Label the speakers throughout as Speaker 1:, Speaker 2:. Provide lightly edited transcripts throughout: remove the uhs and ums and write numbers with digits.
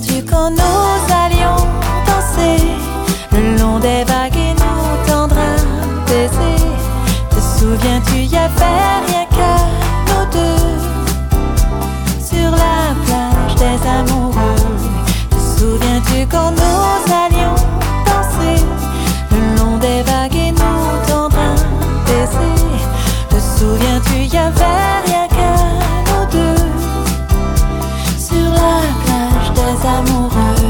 Speaker 1: souviens-tu quand nous allions danser le long des vagues et nous tendre un baiser? Te souviens-tu, y avait rien qu'à nous deux sur la plage des amoureux? Te souviens-tu quand nous allions danser le long des vagues et nous tendre un baiser? Te souviens-tu, y avait rien qu'à nous deux sur la plage des amoureux?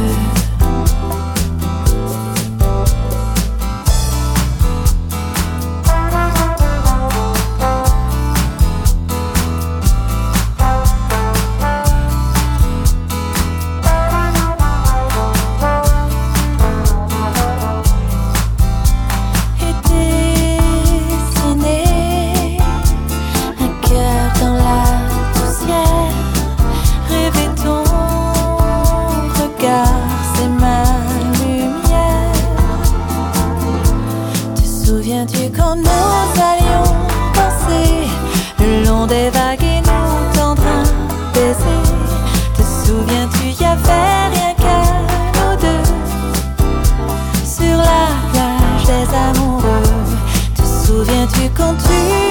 Speaker 1: Souviens-tu quand nous allions danser le long des vagues et nous tendre un baiser? Te souviens-tu, y avait rien qu'à nous deux sur la plage des amoureux? Te souviens-tu quand tu